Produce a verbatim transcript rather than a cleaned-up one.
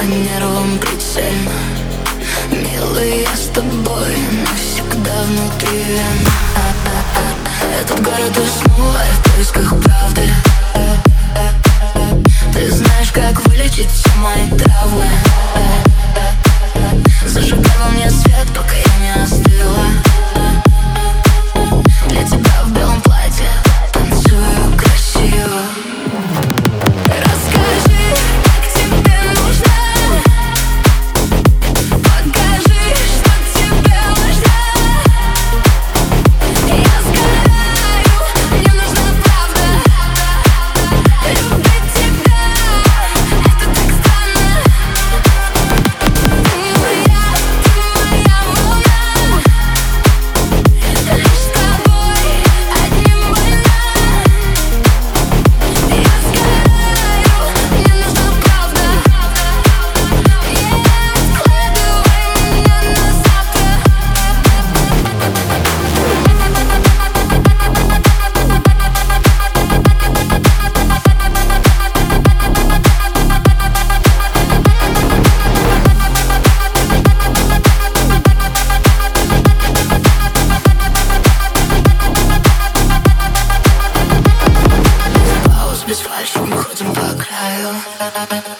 нервам прицельно. Милый, я с тобой навсегда внутри вен. Этот город уснул, а я в поисках правды. Ты знаешь, как вылечить все мои травмы. Зажигай во мне свет, пока я не остыла. Для тебя в белом платье танцую красиво. Расскажи, как тебе нужно. Покажи, что тебе важно. Я сгораю, мне нужна правда. Любить тебя, это так странно. Ты моя, ты моя волна. Лишь с тобой одним больна. Я сгораю, мне нужна правда. Откладывай меня на завтра. Пауз без фальши, мы ходим по краю.